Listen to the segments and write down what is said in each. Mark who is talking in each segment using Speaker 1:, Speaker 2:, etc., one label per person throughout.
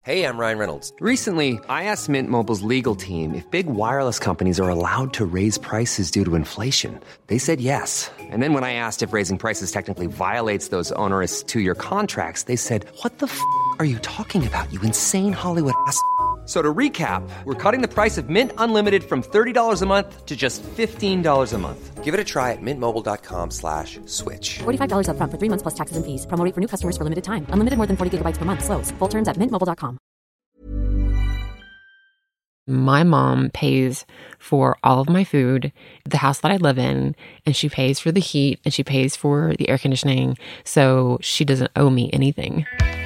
Speaker 1: Hey, I'm Ryan Reynolds.
Speaker 2: Recently, I asked Mint Mobile's legal team if big wireless companies are allowed to raise prices due to inflation. They said yes. And then when I asked if raising prices technically violates those onerous two-year contracts, they said, "What the f*** are you talking about, you insane Hollywood ass?" So to recap, we're cutting the price of Mint Unlimited from $30 a month to just $15 a month.
Speaker 1: Give it a try at mintmobile.com/switch.
Speaker 3: $45 up front for 3 months plus taxes and fees. Promo rate for new customers for limited time. Unlimited more than 40 gigabytes per month. Slows full terms at mintmobile.com.
Speaker 4: My mom pays for all of my food, the house that I live in, and she pays for the heat and she pays for the air conditioning. So she doesn't owe me anything.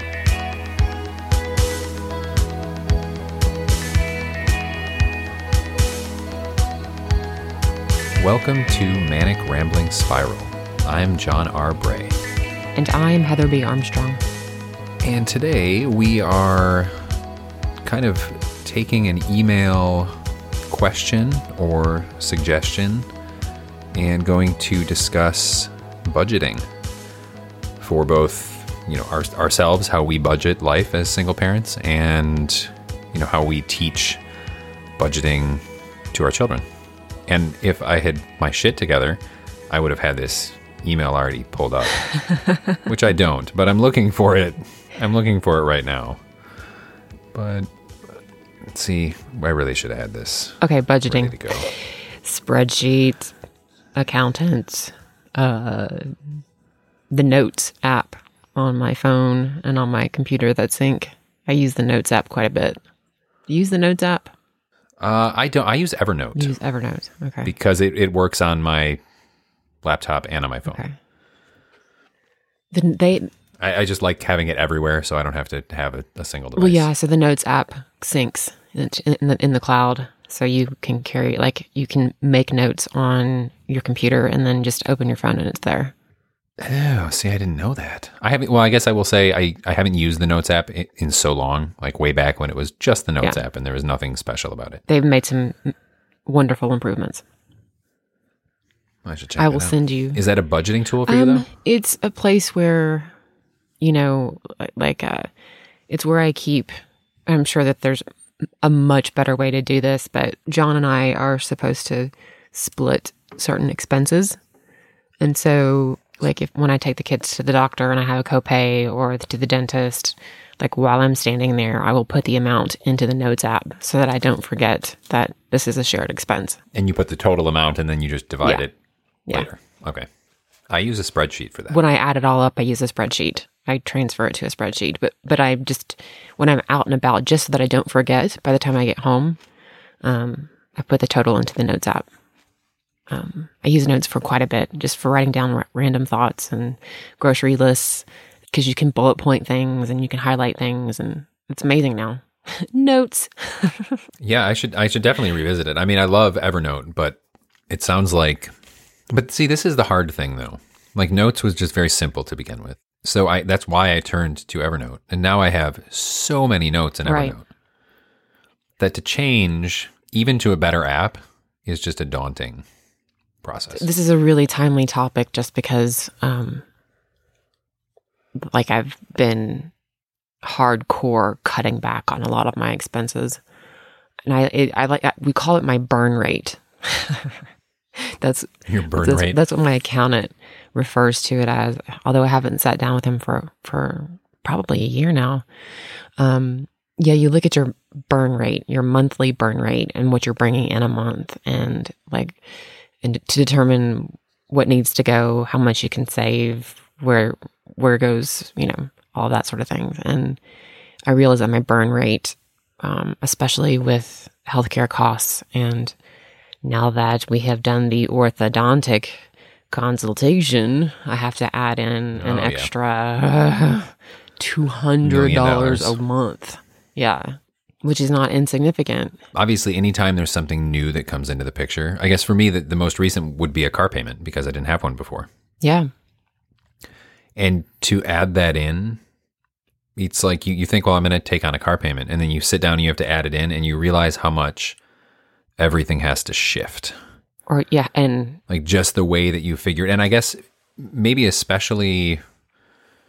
Speaker 5: Welcome to Manic Rambling Spiral. I'm John R. Bray.
Speaker 4: And I'm Heather B. Armstrong.
Speaker 5: And today we are kind of taking an email question or suggestion and going to discuss budgeting for both, ourselves, how we budget life as single parents, and, how we teach budgeting to our children. And if I had my shit together, I would have had this email already pulled up, which I don't, but I'm looking for it. I'm looking for it right now. But let's see, I really should have had this.
Speaker 4: Okay, budgeting.
Speaker 5: Ready to go.
Speaker 4: Spreadsheet, accountants, the Notes app on my phone and on my computer that sync. I use the Notes app quite a bit. Do you use the Notes app?
Speaker 5: I don't. I use Evernote.
Speaker 4: You use Evernote, okay.
Speaker 5: Because it works on my laptop and on my phone.
Speaker 4: Okay.
Speaker 5: I just like having it everywhere, so I don't have to have a single device.
Speaker 4: Well, yeah. So the Notes app syncs in the cloud, so you can you can make notes on your computer and then just open your phone and it's there.
Speaker 5: Oh, see, I didn't know that. I haven't. Well, I guess I will say I haven't used the Notes app in so long, like way back when it was just the Notes app and there was nothing special about it.
Speaker 4: They've made some wonderful improvements.
Speaker 5: I should check.
Speaker 4: I will send you.
Speaker 5: Is that a budgeting tool for you though?
Speaker 4: It's a place where, it's where I keep. I'm sure that there's a much better way to do this, but John and I are supposed to split certain expenses, and so. When I take the kids to the doctor and I have a copay or to the dentist, while I'm standing there, I will put the amount into the Notes app so that I don't forget that this is a shared expense.
Speaker 5: And you put the total amount and then you just divide it later.
Speaker 4: Yeah.
Speaker 5: Okay. I use a spreadsheet for that.
Speaker 4: When I add it all up, I use a spreadsheet. I transfer it to a spreadsheet. But I just, when I'm out and about, just so that I don't forget by the time I get home, I put the total into the Notes app. I use Notes for quite a bit, just for writing down random thoughts and grocery lists, because you can bullet point things and you can highlight things, and it's amazing now. Notes.
Speaker 5: Yeah, I should definitely revisit it. I mean, I love Evernote, but it sounds like. But see, this is the hard thing, though. Notes was just very simple to begin with, so that's why I turned to Evernote, and now I have so many notes in Evernote that to change even to a better app is just a daunting process.
Speaker 4: This is a really timely topic just because I've been hardcore cutting back on a lot of my expenses, and we call it my burn rate. That's
Speaker 5: your burn rate.
Speaker 4: That's what my accountant refers to it as, although I haven't sat down with him for probably a year now. You look at your burn rate, your monthly burn rate, and what you're bringing in a month, and to determine what needs to go, how much you can save, where it goes, all that sort of thing. And I realized that my burn rate, especially with healthcare costs, and now that we have done the orthodontic consultation, I have to add in an extra $200 a month. Yeah. Which is not insignificant.
Speaker 5: Obviously, anytime there's something new that comes into the picture, I guess for me, the most recent would be a car payment because I didn't have one before.
Speaker 4: Yeah.
Speaker 5: And to add that in, it's like you think, well, I'm going to take on a car payment. And then you sit down and you have to add it in and you realize how much everything has to shift.
Speaker 4: And
Speaker 5: just the way that you figured. And I guess maybe especially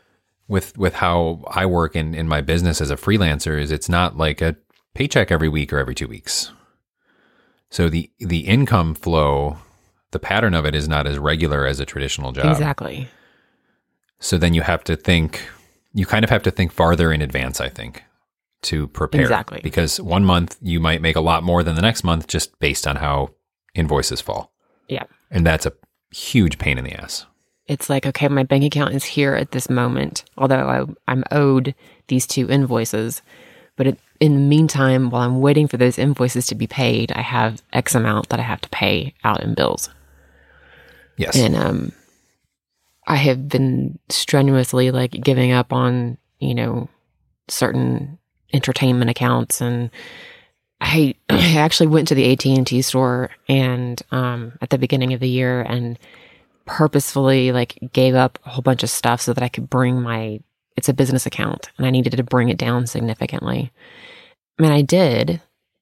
Speaker 5: with how I work in my business as a freelancer is it's not like a paycheck every week or every 2 weeks. So the income flow, the pattern of it is not as regular as a traditional job.
Speaker 4: Exactly.
Speaker 5: So then you kind of have to think farther in advance, I think, to prepare.
Speaker 4: Exactly.
Speaker 5: Because 1 month you might make a lot more than the next month just based on how invoices fall.
Speaker 4: Yeah.
Speaker 5: And that's a huge pain in the ass.
Speaker 4: It's like, okay, my bank account is here at this moment, although I'm owed these 2 invoices. But in the meantime, while I'm waiting for those invoices to be paid, I have X amount that I have to pay out in bills.
Speaker 5: Yes.
Speaker 4: And I have been strenuously like giving up on, certain entertainment accounts. And I actually went to the AT&T store and at the beginning of the year and purposefully like gave up a whole bunch of stuff so that I could bring it's a business account and I needed to bring it down significantly. I mean, I did.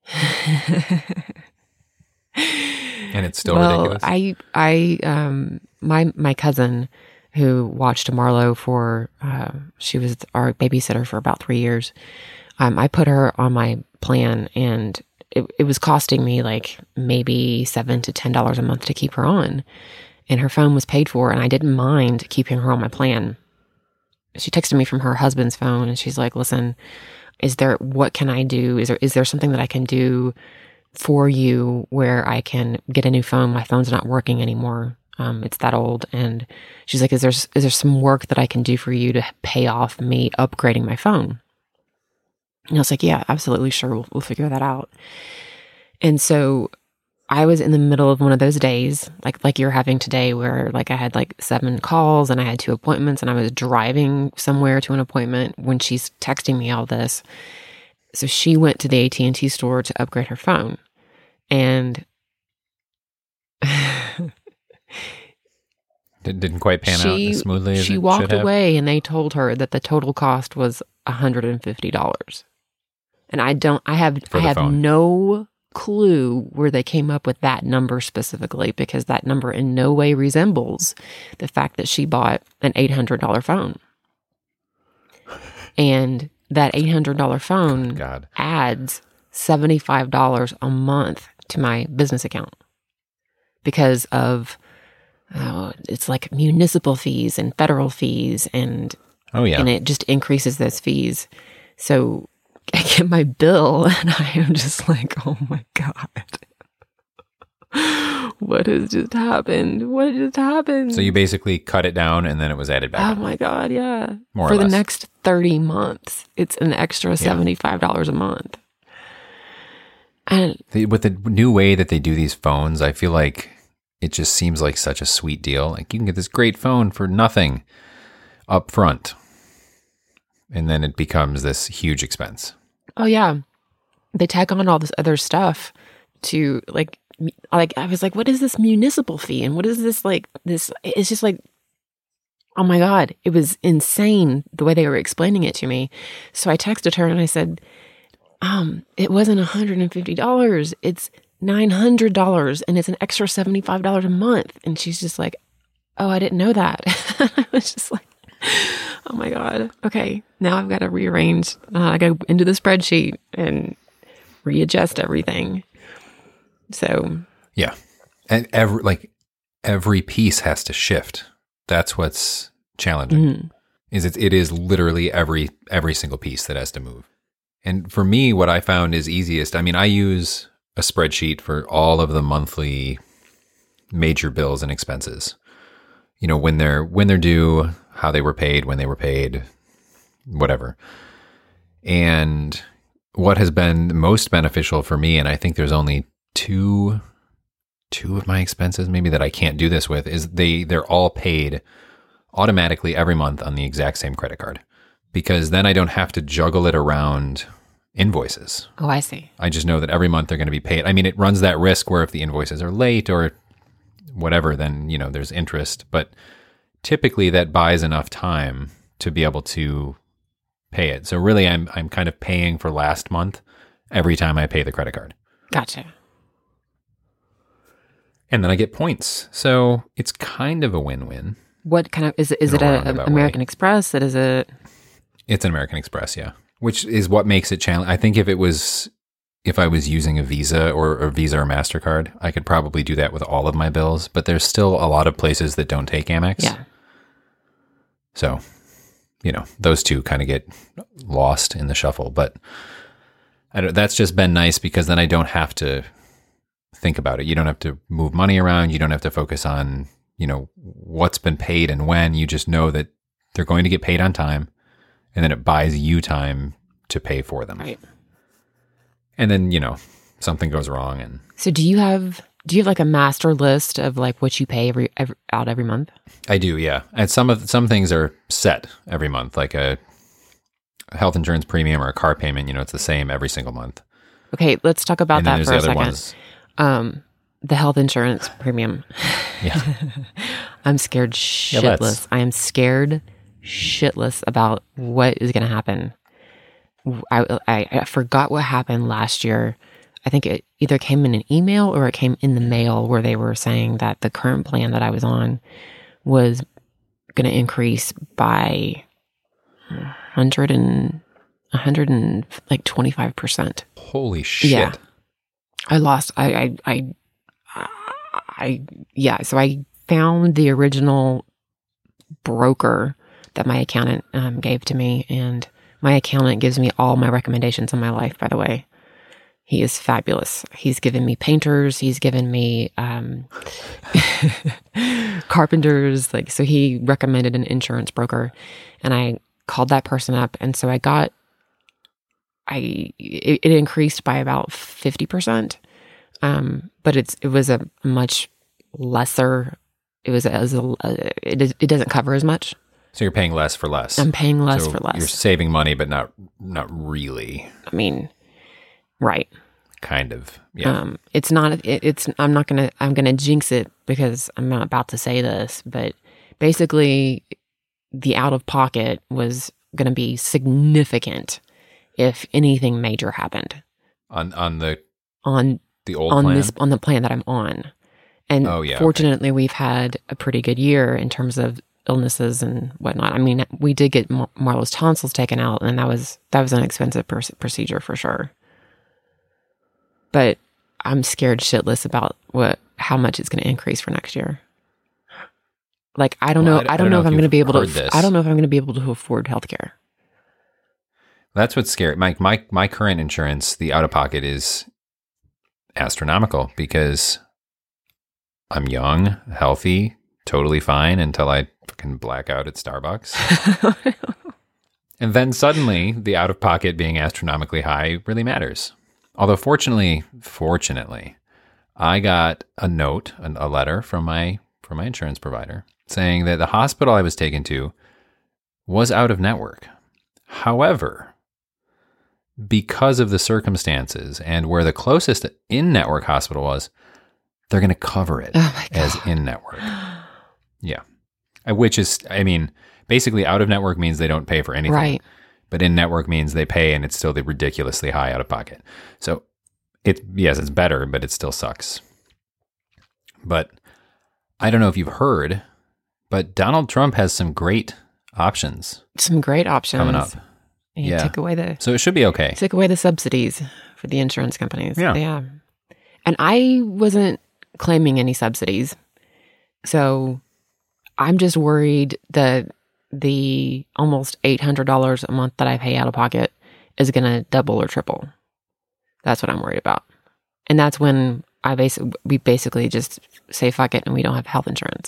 Speaker 5: And it's still ridiculous.
Speaker 4: My cousin who watched Marlo for, she was our babysitter for about 3 years. I put her on my plan and it was costing me like maybe $7 to $10 a month to keep her on. And her phone was paid for and I didn't mind keeping her on my plan. She texted me from her husband's phone and she's like, listen, what can I do? Is there something that I can do for you where I can get a new phone? My phone's not working anymore. It's that old. And she's like, is there some work that I can do for you to pay off me upgrading my phone? And I was like, yeah, absolutely. Sure. We'll figure that out. And so I was in the middle of one of those days, like you're having today, where like I had like 7 calls and I had 2 appointments and I was driving somewhere to an appointment when she's texting me all this. So she went to the AT&T store to upgrade her phone. And
Speaker 5: didn't quite pan out as smoothly as it should have.
Speaker 4: She walked away and they told her that the total cost was $150. And I have no clue where they came up with that number specifically, because that number in no way resembles the fact that she bought an $800 phone. And that $800 phone adds $75 a month to my business account because of it's like municipal fees and federal fees and and it just increases those fees. So I get my bill and I am just like, oh my God. What has just happened? What just happened?
Speaker 5: So you basically cut it down and then it was added back.
Speaker 4: Oh my God, yeah.
Speaker 5: More
Speaker 4: For
Speaker 5: or
Speaker 4: the
Speaker 5: less.
Speaker 4: next 30 months, it's an extra $75 a month. And
Speaker 5: With the new way that they do these phones, I feel like it just seems like such a sweet deal. Like you can get this great phone for nothing up front. And then it becomes this huge expense.
Speaker 4: oh yeah, they tack on all this other stuff to like I was like, what is this municipal fee? And what is this like this? It's just like, oh my God, it was insane the way they were explaining it to me. So I texted her and I said, it wasn't $150. It's $900 and it's an extra $75 a month. And she's just like, oh, I didn't know that. I was just like, oh my God. Okay. Now I've got to rearrange. I go into the spreadsheet and readjust everything. So
Speaker 5: yeah. And every piece has to shift. That's what's challenging.
Speaker 4: mm-hmm.
Speaker 5: It is literally every single piece that has to move. And for me, what I found is easiest. I mean, I use a spreadsheet for all of the monthly major bills and expenses. You know, when they're due, how they were paid, when they were paid, whatever. And what has been most beneficial for me, and I think there's only two of my expenses maybe that I can't do this with, is they're all paid automatically every month on the exact same credit card, because then I don't have to juggle it around invoices.
Speaker 4: Oh, I see.
Speaker 5: I just know that every month they're going to be paid. I mean, it runs that risk where if the invoices are late or whatever, then, you know, there's interest, but typically that buys enough time to be able to pay it. So really I'm kind of paying for last month every time I pay the credit card.
Speaker 4: Gotcha.
Speaker 5: And then I get points. So it's kind of a win-win.
Speaker 4: What kind of is it? Is
Speaker 5: In
Speaker 4: it
Speaker 5: a
Speaker 4: a
Speaker 5: roundabout
Speaker 4: American
Speaker 5: way.
Speaker 4: Express? It is a
Speaker 5: It's an American Express, yeah. Which is what makes it challenging. I think if I was using a Visa or MasterCard, I could probably do that with all of my bills, but there's still a lot of places that don't take Amex.
Speaker 4: yeah.
Speaker 5: So, those two kind of get lost in the shuffle, but that's just been nice because then I don't have to think about it. You don't have to move money around. You don't have to focus on, what's been paid and when. You just know that they're going to get paid on time, and then it buys you time to pay for them.
Speaker 4: Right.
Speaker 5: And then, something goes wrong. And
Speaker 4: So do you have like a master list of like what you pay every month?
Speaker 5: I do, yeah. And some things are set every month, like a health insurance premium or a car payment. It's the same every single month.
Speaker 4: Okay, let's talk about
Speaker 5: And then
Speaker 4: that
Speaker 5: there's
Speaker 4: for a
Speaker 5: the other
Speaker 4: second.
Speaker 5: ones.
Speaker 4: The health insurance premium.
Speaker 5: Yeah.
Speaker 4: I'm scared shitless.
Speaker 5: let's.
Speaker 4: I am scared shitless about what is going to happen. I forgot what happened last year. I think it either came in an email or it came in the mail where they were saying that the current plan that I was on was going to increase by 125%.
Speaker 5: Holy shit.
Speaker 4: Yeah. I lost. So I found the original broker that my accountant gave to me, and my accountant gives me all my recommendations in my life, by the way. He is fabulous. He's given me painters. He's given me carpenters. So he recommended an insurance broker, and I called that person up. And so it increased by about 50%. But it was a much lesser, it doesn't cover as much.
Speaker 5: So you're paying less for less.
Speaker 4: I'm paying less
Speaker 5: So
Speaker 4: for less.
Speaker 5: You're saving money, but not really.
Speaker 4: I mean, right.
Speaker 5: Kind of. Yeah.
Speaker 4: I'm going to jinx it because I'm not about to say this, but basically the out of pocket was going to be significant if anything major happened
Speaker 5: on the
Speaker 4: on
Speaker 5: old plan?
Speaker 4: on the plan that I'm on. And fortunately we've had a pretty good year in terms of illnesses and whatnot. I mean, we did get Marlo's tonsils taken out, and that was an expensive procedure for sure. But I'm scared shitless about how much it's going to increase for next year. Like, I don't know if I'm going to be able to. I don't know if I'm going to be able to afford healthcare.
Speaker 5: That's what's scary. My current insurance, the out of pocket is astronomical because I'm young, healthy, totally fine until I fucking black out at Starbucks. And then suddenly the out of pocket being astronomically high really matters. Although fortunately, I got a note, a letter from my insurance provider saying that the hospital I was taken to was out of network. However, because of the circumstances and where the closest in-network hospital was, they're going to cover it as in-network. Yeah. Which is, basically out of network means they don't pay for anything.
Speaker 4: Right.
Speaker 5: But in-network means they pay and it's still the ridiculously high out of pocket. So it's better, but it still sucks. But I don't know if you've heard, but Donald Trump has some great options.
Speaker 4: Some great options
Speaker 5: coming up.
Speaker 4: He took away
Speaker 5: so it should be okay.
Speaker 4: Took away the subsidies for the insurance companies.
Speaker 5: Yeah.
Speaker 4: And I wasn't claiming any subsidies. So I'm just worried that the almost $800 a month that I pay out of pocket is going to double or triple. That's what I'm worried about. And that's when we basically just say fuck it and we don't have health insurance.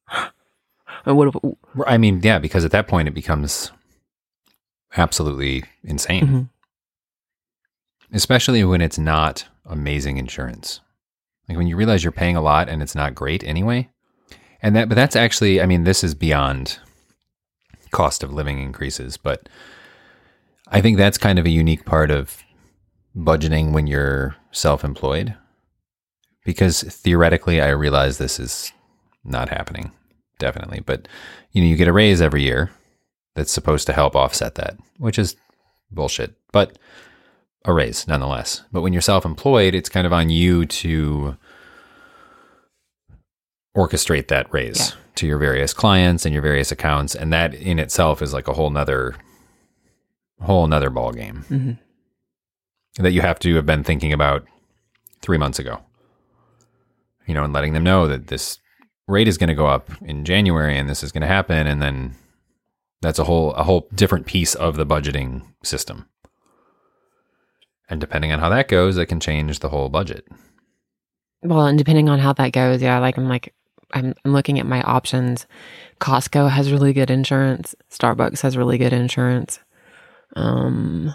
Speaker 5: Because at that point it becomes absolutely insane.
Speaker 4: Mm-hmm.
Speaker 5: Especially when it's not amazing insurance. Like when you realize you're paying a lot and it's not great anyway. But that's actually, this is beyond cost of living increases, but I think that's kind of a unique part of budgeting when you're self-employed, because theoretically I realize this is not happening, definitely, but you get a raise every year that's supposed to help offset that, which is bullshit, but a raise nonetheless. But when you're self-employed, it's kind of on you to orchestrate that raise to your various clients and your various accounts. And that in itself is like a whole nother ball game that you have to have been thinking about 3 months ago, and letting them know that this rate is going to go up in January and this is going to happen. And then that's a whole different piece of the budgeting system. And depending on how that goes, it can change the whole budget.
Speaker 4: Well, and depending on how that goes, I'm looking at my options. Costco has really good insurance. Starbucks has really good insurance. And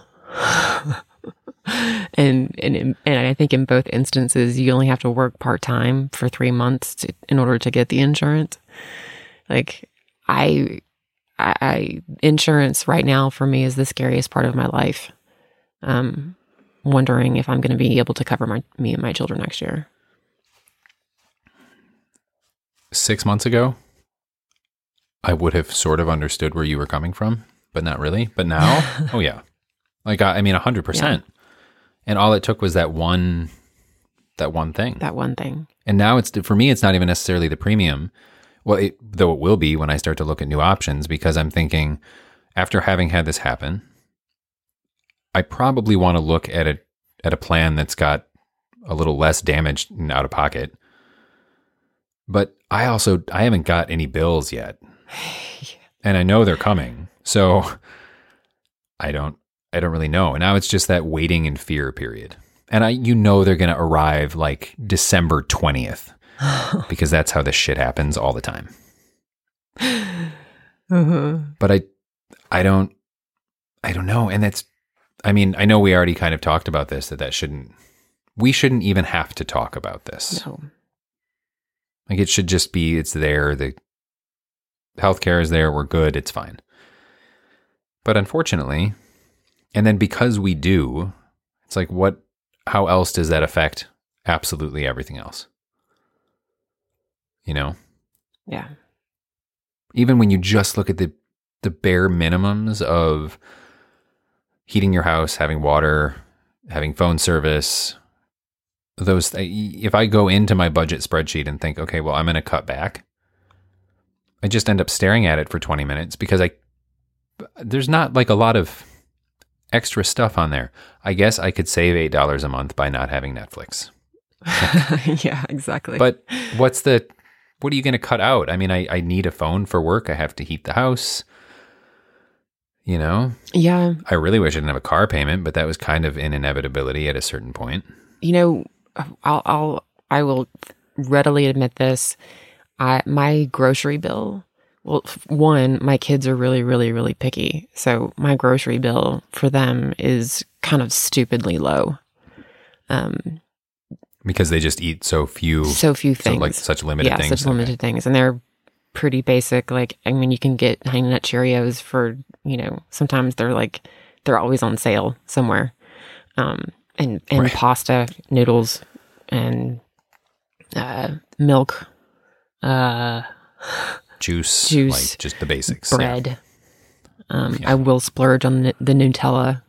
Speaker 4: I think in both instances, you only have to work part-time for 3 months in order to get the insurance. Like insurance right now for me is the scariest part of my life. Wondering if I'm going to be able to cover me and my children next year.
Speaker 5: 6 months ago, I would have sort of understood where you were coming from, but not really. But now, oh yeah. 100%. Yeah. And all it took was that one thing.
Speaker 4: That one thing.
Speaker 5: And now for me, it's not even necessarily the premium. Well, though it will be when I start to look at new options, because I'm thinking, after having had this happen, I probably want to look at a plan that's got a little less damage and out of pocket. But I haven't got any bills yet. And I know they're coming. So I don't really know. And now it's just that waiting in fear period. And they're going to arrive like December 20th because that's how this shit happens all the time. But I don't know. And I know we already kind of talked about this, we shouldn't even have to talk about this.
Speaker 4: No.
Speaker 5: Like it should just be, it's there. The healthcare is there. We're good. It's fine. But unfortunately, and then because we do, it's like, how else does that affect absolutely everything else?
Speaker 4: Yeah.
Speaker 5: Even when you just look at the bare minimums of heating your house, having water, having phone service, if I go into my budget spreadsheet and think, okay, well, I'm going to cut back, I just end up staring at it for 20 minutes because there's not like a lot of extra stuff on there. I guess I could save $8 a month by not having Netflix.
Speaker 4: Yeah, exactly.
Speaker 5: But what are you going to cut out? I mean, I need a phone for work. I have to heat the house.
Speaker 4: Yeah.
Speaker 5: I really wish I didn't have a car payment, but that was kind of an inevitability at a certain point.
Speaker 4: I will readily admit this. My grocery bill, well, one, my kids are really, really, really picky. So my grocery bill for them is kind of stupidly low.
Speaker 5: Because they just eat so few things. So such limited things. Yeah, such limited
Speaker 4: things. And they're pretty basic. You can get Honey Nut Cheerios for, sometimes they're always on sale somewhere. And right. Pasta, noodles, and milk,
Speaker 5: juice, like just the basics.
Speaker 4: Bread. Yeah. I will splurge on the Nutella.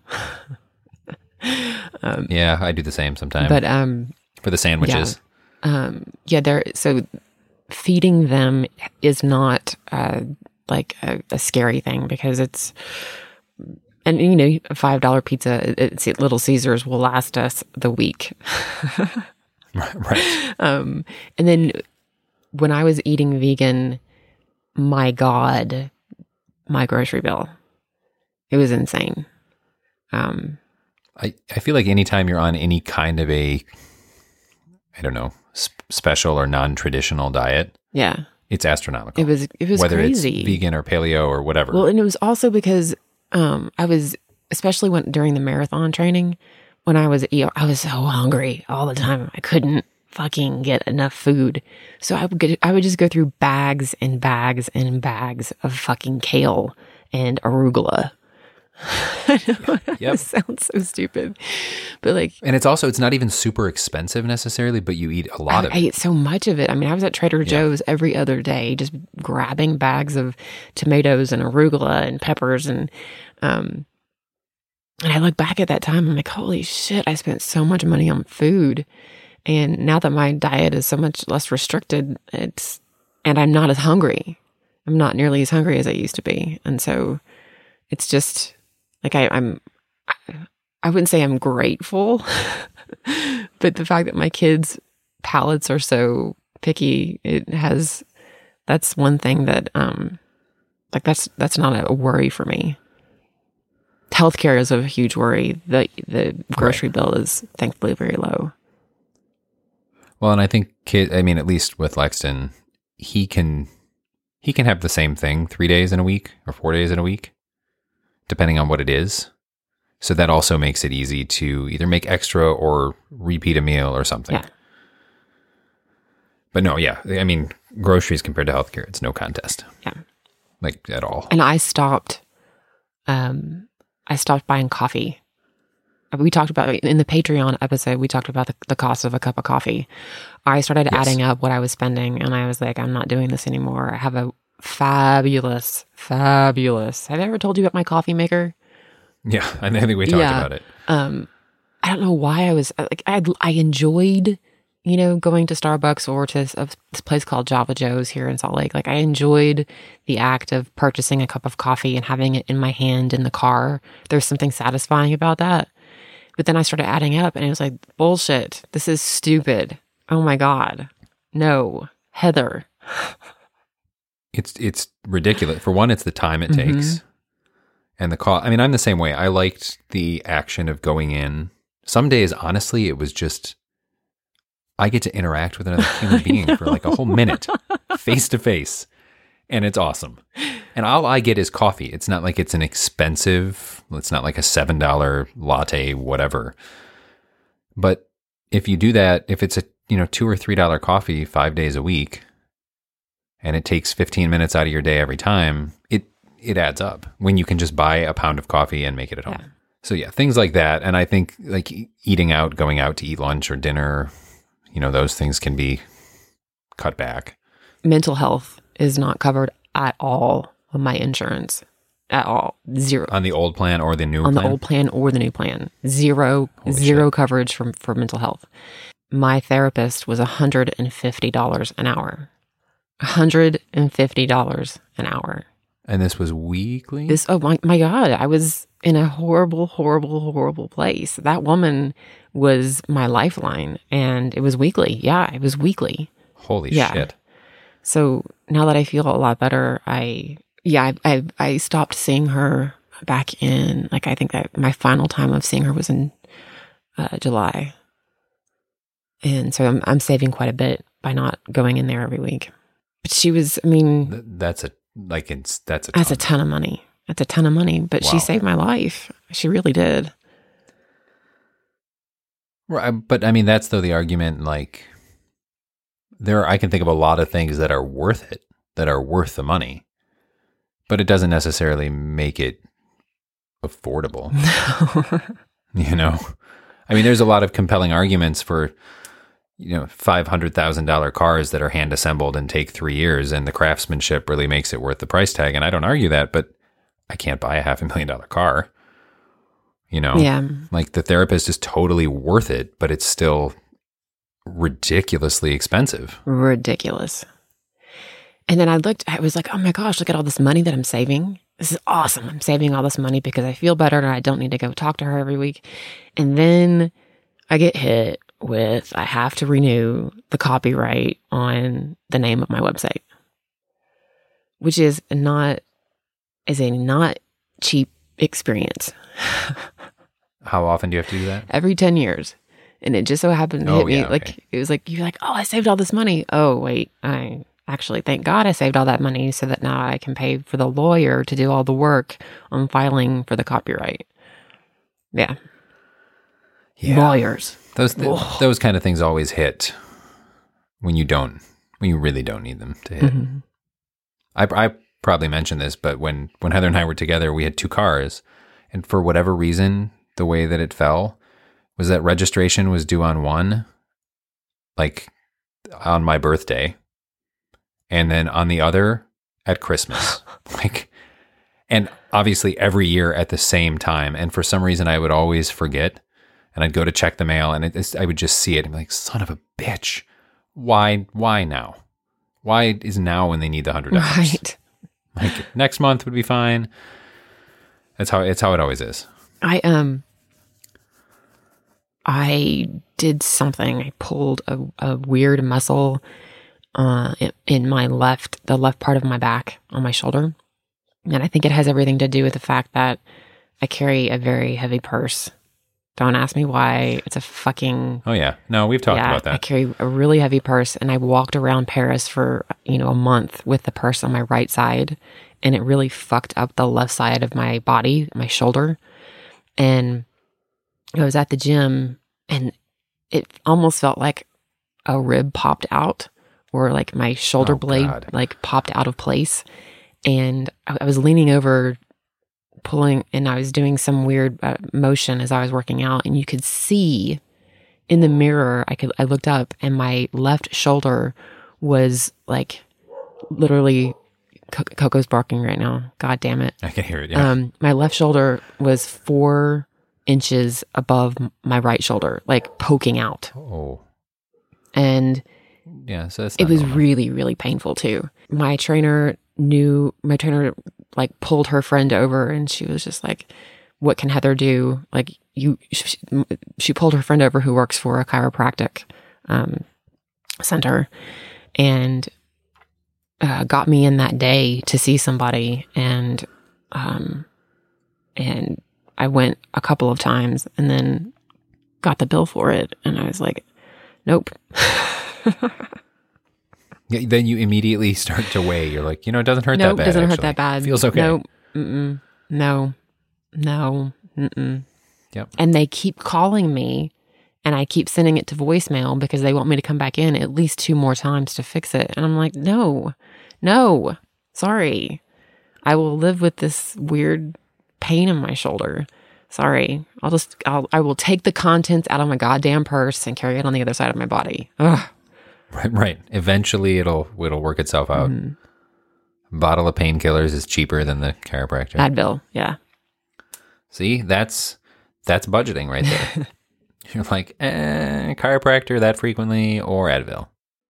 Speaker 5: Yeah, I do the same sometimes.
Speaker 4: But
Speaker 5: for the sandwiches.
Speaker 4: So feeding them is not a scary thing because it's. And, a $5 pizza at Little Caesars will last us the week.
Speaker 5: Right.
Speaker 4: And then when I was eating vegan, my God, my grocery bill, it was insane.
Speaker 5: I feel like anytime you're on any kind of a, special or non-traditional diet.
Speaker 4: Yeah.
Speaker 5: It's astronomical.
Speaker 4: It was
Speaker 5: whether
Speaker 4: crazy.
Speaker 5: It's vegan or paleo or whatever.
Speaker 4: Well, and it was also because I was, especially during the marathon training, when I was so hungry all the time. I couldn't fucking get enough food. So I would just go through bags and bags and bags of fucking kale and arugula. I know,
Speaker 5: yep.
Speaker 4: It sounds so stupid, but
Speaker 5: and it's not even super expensive necessarily, but you eat a lot of it.
Speaker 4: I ate so much of it. I mean, I was at Trader Joe's every other day, just grabbing bags of tomatoes and arugula and peppers. And I look back at that time, I'm like, holy shit, I spent so much money on food. And now that my diet is so much less restricted, it's and I'm not as hungry. I'm not nearly as hungry as I used to be. And so it's just like I wouldn't say I'm grateful, but the fact that my kids' palates are so picky, that's one thing that like that's not a worry for me. Healthcare is a huge worry. The grocery bill is thankfully very low.
Speaker 5: Well, and I think at least with Lexton, he can have the same thing 3 days in a week or 4 days in a week, depending on what it is. So that also makes it easy to either make extra or repeat a meal or something.
Speaker 4: Yeah.
Speaker 5: But no, yeah. I mean, groceries compared to healthcare, it's no contest.
Speaker 4: Yeah.
Speaker 5: Like at all.
Speaker 4: And I stopped buying coffee. We talked about, in the Patreon episode, we talked about the cost of a cup of coffee. I started adding up what I was spending, and I was like, I'm not doing this anymore. I have a fabulous, have I ever told you about my coffee maker?
Speaker 5: Yeah, I think we talked about it.
Speaker 4: I don't know why I was, like, I enjoyed, going to Starbucks or to this place called Java Joe's here in Salt Lake. Like, I enjoyed the act of purchasing a cup of coffee and having it in my hand in the car. There's something satisfying about that. But then I started adding up and it was like, bullshit. This is stupid. Oh my God. No. Heather.
Speaker 5: It's ridiculous. For one, it's the time it takes. And the cost. I mean, I'm the same way. I liked the action of going in. Some days, honestly, it was just, I get to interact with another human being for like a whole minute, face to face. And it's awesome. And all I get is coffee. It's not like it's it's not like a $7 latte, whatever. But if you do that, if it's a $2 or $3 coffee 5 days a week, and it takes 15 minutes out of your day every time, it adds up when you can just buy a pound of coffee and make it at home.
Speaker 4: Yeah.
Speaker 5: So yeah, things like that. And I think like eating out, going out to eat lunch or dinner, those things can be cut back.
Speaker 4: Mental health is not covered at all on my insurance. At all. Zero.
Speaker 5: On the old plan or the new plan?
Speaker 4: On the old plan or the new plan. Zero coverage for mental health. My therapist was $150 an hour. $150 an hour.
Speaker 5: And this was weekly?
Speaker 4: Oh my God. I was in a horrible, horrible, horrible place. That woman was my lifeline, and it was weekly. Yeah, it was weekly.
Speaker 5: Holy shit.
Speaker 4: So now that I feel a lot better, I stopped seeing her back in, like, I think that my final time of seeing her was in July. And so I'm saving quite a bit by not going in there every week. But she was, I mean,
Speaker 5: that's a ton.
Speaker 4: That's a ton of money. That's a ton of money, but she saved my life. She really did.
Speaker 5: Right, but I mean, that's though the argument, like, I can think of a lot of things that are worth it, that are worth the money, but it doesn't necessarily make it affordable. I mean, there's a lot of compelling arguments for, $500,000 cars that are hand assembled and take 3 years, and the craftsmanship really makes it worth the price tag. And I don't argue that, but I can't buy a $500,000 car.
Speaker 4: Yeah.
Speaker 5: Like, the therapist is totally worth it, but it's still ridiculously expensive.
Speaker 4: Ridiculous. And then I was like, oh my gosh, look at all this money that I'm saving. This is awesome. I'm saving all this money because I feel better and I don't need to go talk to her every week. And then I get hit with, I have to renew the copyright on the name of my website, which is a not cheap experience.
Speaker 5: How often do you have to do that?
Speaker 4: Every 10 years. And it just so happened to hit me. Okay. Like, it was like, you're like, oh, I saved all this money. Oh, wait, I actually, thank God I saved all that money so that now I can pay for the lawyer to do all the work on filing for the copyright. Yeah. Lawyers.
Speaker 5: Those kind of things always hit when you really don't need them to hit. Mm-hmm. I probably mentioned this, but when Heather and I were together, we had 2 cars, and for whatever reason, the way that it fell was that registration was due on one, like on my birthday, and then on the other at Christmas. And obviously every year at the same time. And for some reason I would always forget, and I'd go to check the mail, and I would just see it and be like, son of a bitch. Why now? Why is now when they need the $100?
Speaker 4: Right.
Speaker 5: Like next month would be fine. That's how it always is.
Speaker 4: I did something. I pulled a weird muscle in the left part of my back on my shoulder. And I think it has everything to do with the fact that I carry a very heavy purse. Don't ask me why. It's a fucking...
Speaker 5: Oh, yeah. No, we've talked about that.
Speaker 4: I carry a really heavy purse, and I walked around Paris for, a month with the purse on my right side, and it really fucked up the left side of my body, my shoulder. And I was at the gym, and it almost felt like a rib popped out, or like my shoulder blade like popped out of place. And I was leaning over, pulling, and I was doing some weird motion as I was working out, and you could see in the mirror, I looked up, and my left shoulder was like literally... Coco's barking right now. God damn it.
Speaker 5: I can hear it, yeah.
Speaker 4: My left shoulder was 4 inches above my right shoulder, like poking out.
Speaker 5: Oh.
Speaker 4: And
Speaker 5: yeah, so
Speaker 4: it was really, really painful too. My trainer like pulled her friend over, and she was just like, what can Heather do? Like she pulled her friend over who works for a chiropractic center, and got me in that day to see somebody, and I went a couple of times and then got the bill for it, and I was like, nope.
Speaker 5: Yeah, then you immediately start to weigh. You're like, it doesn't hurt that bad.
Speaker 4: Nope, doesn't hurt that bad.
Speaker 5: Feels okay.
Speaker 4: Nope. Mm-mm. No. Mm-mm.
Speaker 5: Yep.
Speaker 4: And they keep calling me, and I keep sending it to voicemail because they want me to come back in at least 2 more times to fix it. And I'm like, no, sorry. I will live with this weird pain in my shoulder. Sorry. I will take the contents out of my goddamn purse and carry it on the other side of my body. Ugh.
Speaker 5: Right. Eventually it'll work itself out. A bottle of painkillers is cheaper than the chiropractor.
Speaker 4: Advil, yeah.
Speaker 5: See, that's budgeting right there. You're like, chiropractor that frequently or Advil.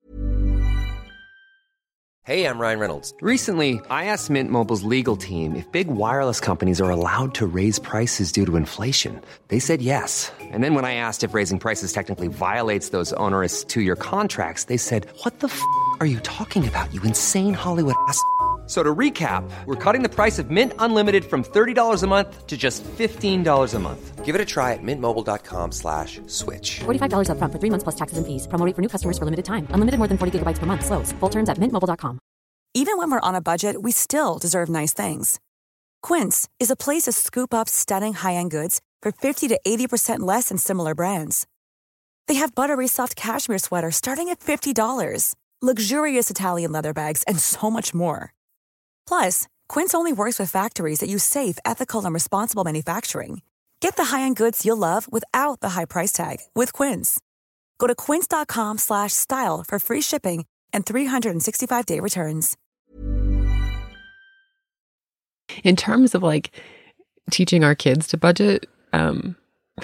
Speaker 1: Hey, I'm Ryan Reynolds.
Speaker 2: Recently, I asked Mint Mobile's legal team if big wireless companies are allowed to raise prices due to inflation. They said yes. And then when I asked if raising prices technically violates those onerous 2-year contracts, they said, what the f*** are you talking about, you insane Hollywood ass f- So to recap, we're cutting the price of Mint Unlimited from $30 a month to just $15 a month.
Speaker 1: Give it a try at mintmobile.com/switch.
Speaker 3: $45 up front for 3 months plus taxes and fees. Promo rate for new customers for limited time. Unlimited more than 40 gigabytes per month. Slows full terms at mintmobile.com.
Speaker 6: Even when we're on a budget, we still deserve nice things. Quince is a place to scoop up stunning high-end goods for 50 to 80% less than similar brands. They have buttery soft cashmere sweaters starting at $50, luxurious Italian leather bags, and so much more. Plus, Quince only works with factories that use safe, ethical, and responsible manufacturing. Get the high-end goods you'll love without the high price tag with Quince. Go to quince.com/style for free shipping and 365-day returns.
Speaker 4: In terms of like teaching our kids to budget, I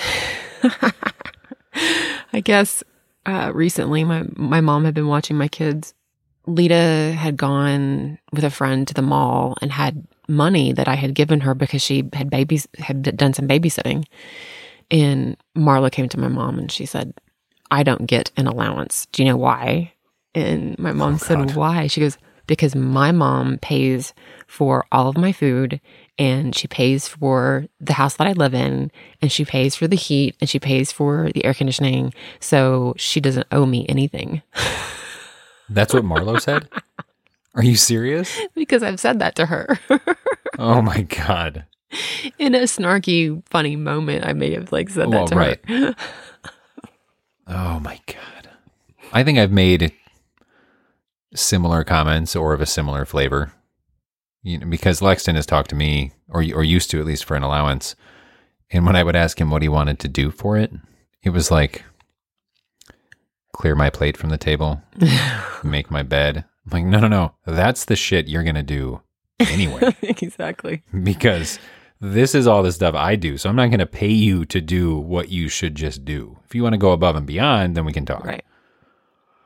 Speaker 4: guess recently my mom had been watching my kids. Lita had gone with a friend to the mall and had money that I had given her because she had done some babysitting. And Marla came to my mom and she said, I don't get an allowance. Do you know why? And my mom said, why? She goes, because my mom pays for all of my food, and she pays for the house that I live in, and she pays for the heat, and she pays for the air conditioning. So she doesn't owe me anything.
Speaker 5: That's what Marlo said? Are you serious?
Speaker 4: Because I've said that to her.
Speaker 5: Oh my God.
Speaker 4: In a snarky, funny moment, I may have said that to her.
Speaker 5: Oh my God. I think I've made similar comments or of a similar flavor. Because Lexton has talked to me, or used to at least, for an allowance. And when I would ask him what he wanted to do for it, it was like, clear my plate from the table, make my bed. I'm like, no. That's the shit you're going to do anyway.
Speaker 4: Exactly.
Speaker 5: Because this is all the stuff I do. So I'm not going to pay you to do what you should just do. If you want to go above and beyond, then we can talk.
Speaker 4: Right.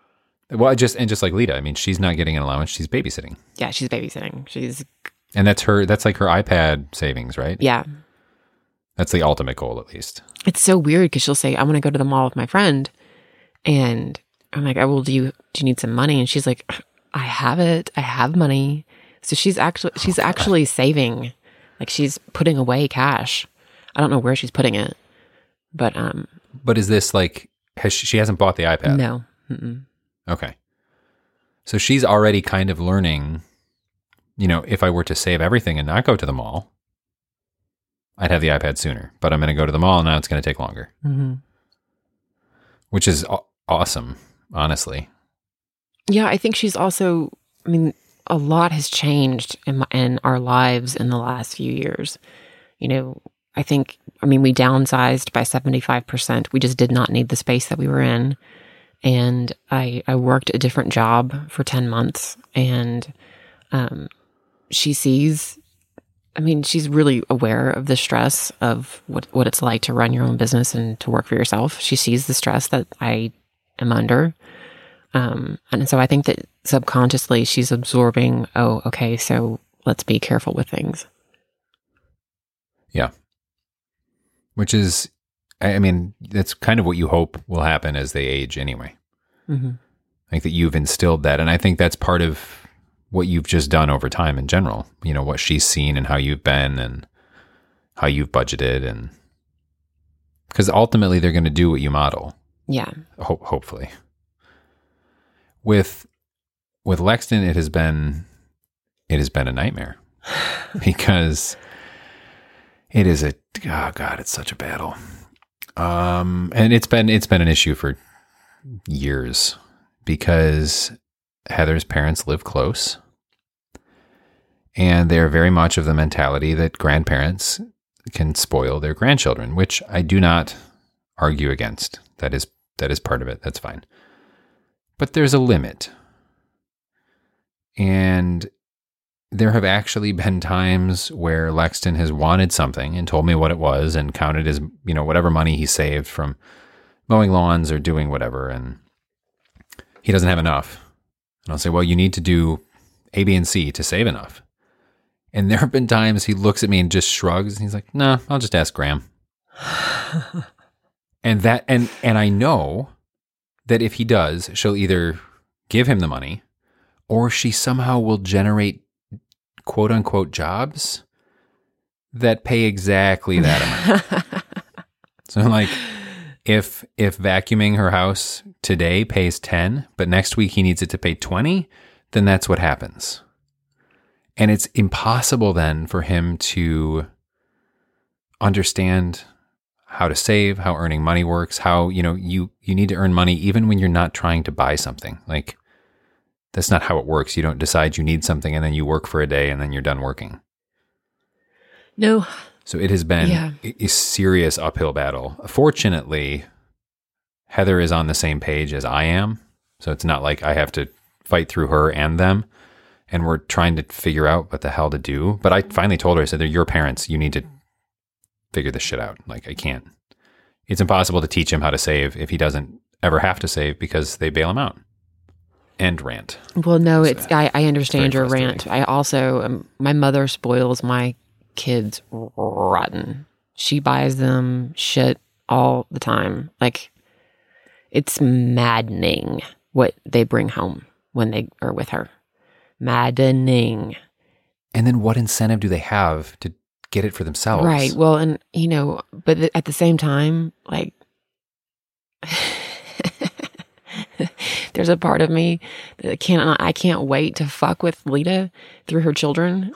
Speaker 5: Well, just like Lita, I mean, she's not getting an allowance; she's babysitting.
Speaker 4: Yeah, she's babysitting.
Speaker 5: And that's like her iPad savings, right?
Speaker 4: Yeah.
Speaker 5: That's the ultimate goal, at least.
Speaker 4: It's so weird because she'll say, "I want to go to the mall with my friend," and I'm like, "Oh, well, do you need some money?" And she's like, "I have it. I have money." So she's actually saving, like she's putting away cash. I don't know where she's putting it, but
Speaker 5: But is this like she hasn't bought the iPad?
Speaker 4: No. Mm-mm.
Speaker 5: Okay. So she's already kind of learning, if I were to save everything and not go to the mall, I'd have the iPad sooner. But I'm going to go to the mall and now it's going to take longer.
Speaker 4: Mm-hmm.
Speaker 5: Which is awesome, honestly.
Speaker 4: Yeah, I think she's also, I mean, a lot has changed in our lives in the last few years. I think, we downsized by 75%. We just did not need the space that we were in. And I worked a different job for 10 months. And she sees, she's really aware of the stress of what it's like to run your own business and to work for yourself. She sees the stress that I am under. And so I think that subconsciously she's absorbing, oh, okay, so let's be careful with things.
Speaker 5: Yeah. Which is, that's kind of what you hope will happen as they age anyway.
Speaker 4: Mm-hmm.
Speaker 5: I think that you've instilled that. And I think that's part of what you've just done over time in general. What she's seen and how you've been and how you've budgeted. And because ultimately they're going to do what you model.
Speaker 4: Yeah.
Speaker 5: Hopefully. With Lexton, it has been a nightmare because it is it's such a battle. And it's been an issue for years because Heather's parents live close and they're very much of the mentality that grandparents can spoil their grandchildren, which I do not argue against. That is part of it. That's fine. But there's a limit. And there have actually been times where Lexton has wanted something and told me what it was and counted his, whatever money he saved from mowing lawns or doing whatever. And he doesn't have enough. And I'll say, well, you need to do A, B, and C to save enough. And there have been times he looks at me and just shrugs. And he's like, no, I'll just ask Graham. and I know that if he does, she'll either give him the money or she somehow will generate quote unquote jobs that pay exactly that amount. So like if vacuuming her house today pays 10, but next week he needs it to pay 20, then that's what happens. And it's impossible then for him to understand how to save, how earning money works, how, you need to earn money even when you're not trying to buy something. Like, that's not how it works. You don't decide you need something and then you work for a day and then you're done working.
Speaker 4: No.
Speaker 5: So it has been a serious uphill battle. Fortunately, Heather is on the same page as I am. So it's not like I have to fight through her and them. And we're trying to figure out what the hell to do. But I finally told her, I said, they're your parents. You need to figure this shit out. Like, I can't. It's impossible to teach him how to save if he doesn't ever have to save because they bail him out. End rant.
Speaker 4: Well, no, I understand your rant. I also, my mother spoils my kids rotten. She buys them shit all the time. Like, it's maddening what they bring home when they are with her. Maddening.
Speaker 5: And then what incentive do they have to get it for themselves?
Speaker 4: Right. Well, and, but at the same time, like, there's a part of me that I can't wait to fuck with Lita through her children.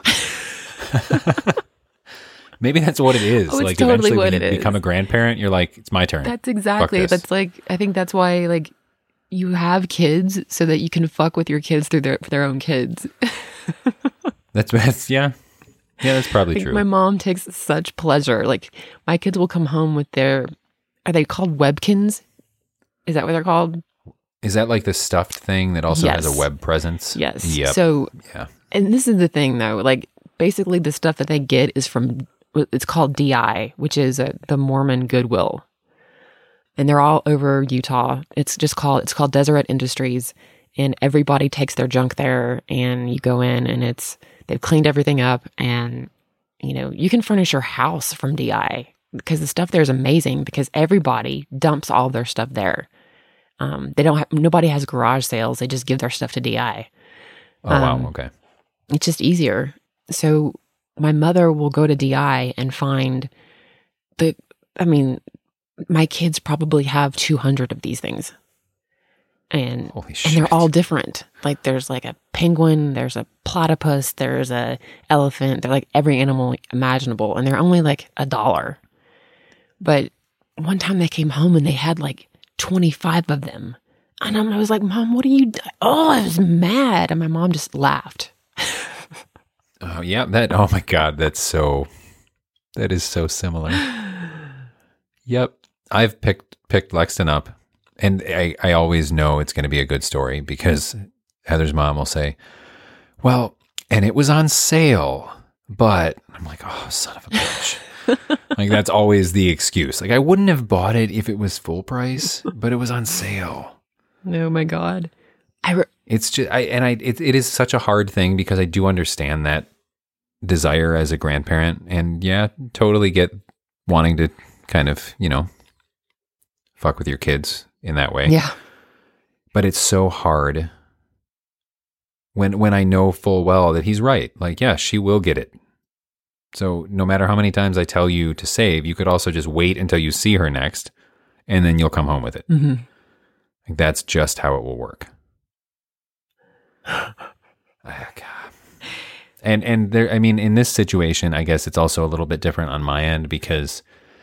Speaker 5: Maybe that's what it is.
Speaker 4: Oh, it's
Speaker 5: like
Speaker 4: totally
Speaker 5: eventually
Speaker 4: what
Speaker 5: when
Speaker 4: it
Speaker 5: you
Speaker 4: is.
Speaker 5: become a grandparent, you're like, it's my turn.
Speaker 4: That's exactly. That's like, I think that's why, like, you have kids so that you can fuck with your kids through their own kids.
Speaker 5: That's yeah. Yeah, that's probably true.
Speaker 4: My mom takes such pleasure. Like, my kids will come home with are they called Webkins? Is that what they're called?
Speaker 5: Is that like the stuffed thing that also has
Speaker 4: Yes.
Speaker 5: a web presence?
Speaker 4: Yes.
Speaker 5: Yep.
Speaker 4: So,
Speaker 5: yeah.
Speaker 4: And this is the thing though, like, basically the stuff that they get is from, it's called DI, which is the Mormon Goodwill. And they're all over Utah. It's called Deseret Industries. and everybody takes their junk there, and you go in and they've cleaned everything up, and you can furnish your house from DI because the stuff there is amazing because everybody dumps all their stuff there. Nobody has garage sales. They just give their stuff to DI.
Speaker 5: Oh, wow. Okay.
Speaker 4: It's just easier. So my mother will go to DI and find my kids probably have 200 of these things. And
Speaker 5: holy shit.
Speaker 4: And they're all different. Like there's like a penguin, there's a platypus, there's a elephant. They're like every animal imaginable, and they're only like $1. But one time they came home and they had like 25 of them. And I was like, Mom, what are you doing? Oh, I was mad. And my mom just laughed.
Speaker 5: Oh, yeah. Oh my God. That is so similar. Yep. I've picked Lexton up, and I always know it's going to be a good story because Heather's mom will say, well, and it was on sale, but I'm like, oh, son of a bitch. Like that's always the excuse. Like I wouldn't have bought it if it was full price, but it was on sale.
Speaker 4: Oh my God.
Speaker 5: It's just, it is such a hard thing because I do understand that desire as a grandparent, and yeah, totally get wanting to kind of, fuck with your kids in that way.
Speaker 4: Yeah.
Speaker 5: But it's so hard when I know full well that he's right. Like, yeah, she will get it. So no matter how many times I tell you to save, you could also just wait until you see her next, and then you'll come home with it.
Speaker 4: Mm-hmm.
Speaker 5: Like, that's just how it will work. And there, I mean, in this situation, I guess it's also a little bit different on my end because